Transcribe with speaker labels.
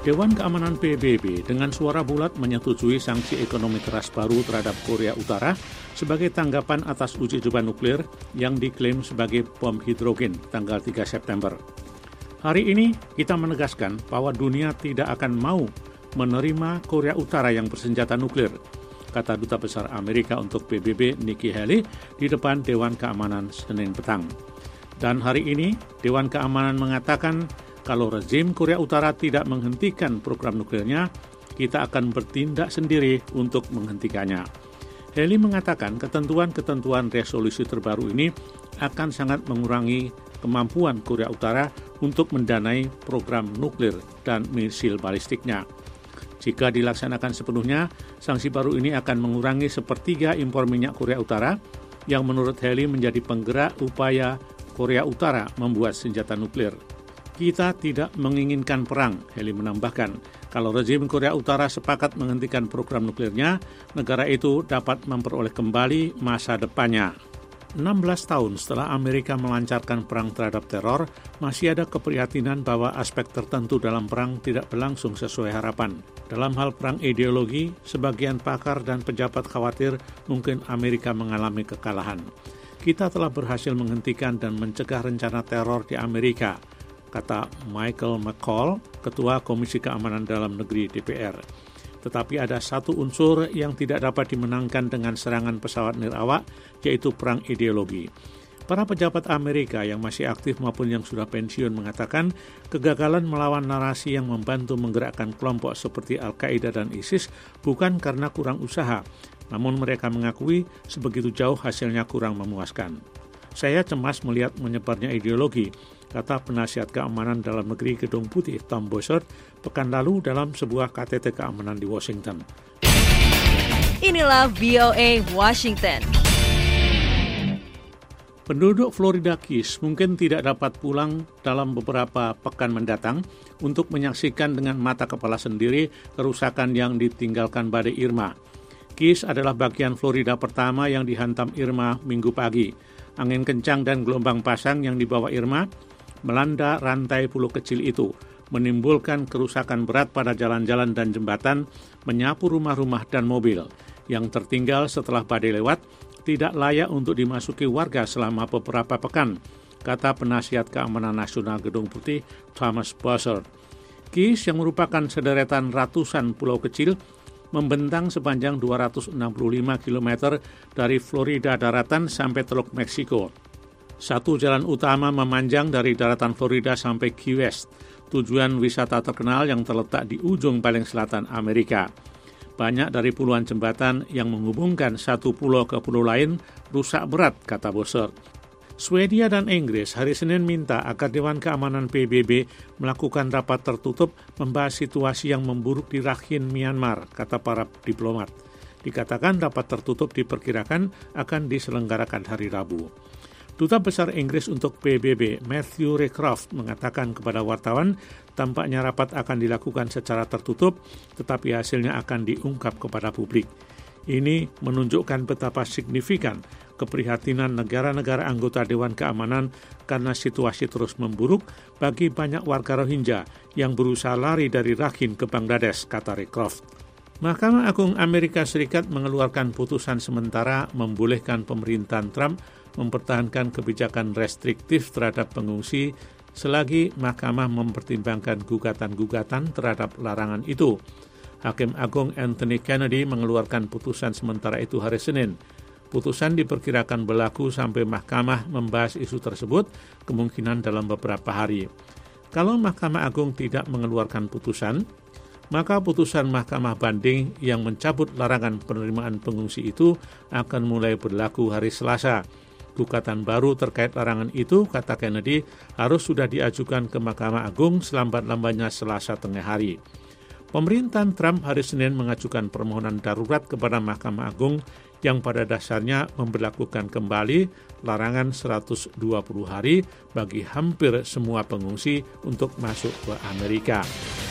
Speaker 1: Dewan Keamanan PBB dengan suara bulat menyetujui sanksi ekonomi keras baru terhadap Korea Utara sebagai tanggapan atas uji coba nuklir yang diklaim sebagai bom hidrogen tanggal 3 September. Hari ini kita menegaskan bahwa dunia tidak akan mau menerima Korea Utara yang bersenjata nuklir, kata Duta Besar Amerika untuk PBB Nikki Haley di depan Dewan Keamanan Senin petang. Dan hari ini Dewan Keamanan mengatakan kalau rezim Korea Utara tidak menghentikan program nuklirnya, kita akan bertindak sendiri untuk menghentikannya. Haley mengatakan ketentuan-ketentuan resolusi terbaru ini akan sangat mengurangi kemampuan Korea Utara untuk mendanai program nuklir dan misil balistiknya. Jika dilaksanakan sepenuhnya, sanksi baru ini akan mengurangi sepertiga impor minyak Korea Utara yang menurut Haley menjadi penggerak upaya Korea Utara membuat senjata nuklir. Kita tidak menginginkan perang, Haley menambahkan. Kalau rezim Korea Utara sepakat menghentikan program nuklirnya, negara itu dapat memperoleh kembali masa depannya. 16 tahun setelah Amerika melancarkan perang terhadap teror, masih ada keprihatinan bahwa aspek tertentu dalam perang tidak berlangsung sesuai harapan. Dalam hal perang ideologi, sebagian pakar dan pejabat khawatir mungkin Amerika mengalami kekalahan. Kita telah berhasil menghentikan dan mencegah rencana teror di Amerika, kata Michael McCall, Ketua Komisi Keamanan Dalam Negeri DPR. Tetapi ada satu unsur yang tidak dapat dimenangkan dengan serangan pesawat nirawak, yaitu perang ideologi. Para pejabat Amerika yang masih aktif maupun yang sudah pensiun mengatakan kegagalan melawan narasi yang membantu menggerakkan kelompok seperti Al-Qaeda dan ISIS bukan karena kurang usaha, namun mereka mengakui sebegitu jauh hasilnya kurang memuaskan. Saya cemas melihat menyebarnya ideologi, kata penasihat keamanan dalam negeri Gedung Putih Tom Bossert pekan lalu dalam sebuah KTT keamanan di Washington.
Speaker 2: Inilah VOA Washington.
Speaker 1: Penduduk Florida Keys mungkin tidak dapat pulang dalam beberapa pekan mendatang untuk menyaksikan dengan mata kepala sendiri kerusakan yang ditinggalkan badai Irma. Keys adalah bagian Florida pertama yang dihantam Irma Minggu pagi. Angin kencang dan gelombang pasang yang dibawa Irma melanda rantai pulau kecil itu, menimbulkan kerusakan berat pada jalan-jalan dan jembatan, menyapu rumah-rumah dan mobil. Yang tertinggal setelah badai lewat, tidak layak untuk dimasuki warga selama beberapa pekan, kata penasihat keamanan nasional Gedung Putih Thomas Bossert. Keys yang merupakan sederetan ratusan pulau kecil, membentang sepanjang 265 km dari Florida daratan sampai Teluk Meksiko. Satu jalan utama memanjang dari daratan Florida sampai Key West, tujuan wisata terkenal yang terletak di ujung paling selatan Amerika. Banyak dari puluhan jembatan yang menghubungkan satu pulau ke pulau lain rusak berat, kata Bossert. Swedia dan Inggris hari Senin minta agar Dewan Keamanan PBB melakukan rapat tertutup membahas situasi yang memburuk di Rakhine, Myanmar, kata para diplomat. Dikatakan rapat tertutup diperkirakan akan diselenggarakan hari Rabu. Duta Besar Inggris untuk PBB, Matthew Rycroft, mengatakan kepada wartawan tampaknya rapat akan dilakukan secara tertutup, tetapi hasilnya akan diungkap kepada publik. Ini menunjukkan betapa signifikan keprihatinan negara-negara anggota Dewan Keamanan karena situasi terus memburuk bagi banyak warga Rohingya yang berusaha lari dari Rakhine ke Bangladesh, kata Rycroft. Mahkamah Agung Amerika Serikat mengeluarkan putusan sementara membolehkan pemerintahan Trump mempertahankan kebijakan restriktif terhadap pengungsi selagi mahkamah mempertimbangkan gugatan-gugatan terhadap larangan itu. Hakim Agung Anthony Kennedy mengeluarkan putusan sementara itu hari Senin. Putusan diperkirakan berlaku sampai mahkamah membahas isu tersebut, kemungkinan dalam beberapa hari. Kalau Mahkamah Agung tidak mengeluarkan putusan, maka putusan Mahkamah Banding yang mencabut larangan penerimaan pengungsi itu akan mulai berlaku hari Selasa. Gugatan baru terkait larangan itu, kata Kennedy, harus sudah diajukan ke Mahkamah Agung selambat-lambatnya Selasa tengah hari. Pemerintahan Trump hari Senin mengajukan permohonan darurat kepada Mahkamah Agung yang pada dasarnya memberlakukan kembali larangan 120 hari bagi hampir semua pengungsi untuk masuk ke Amerika.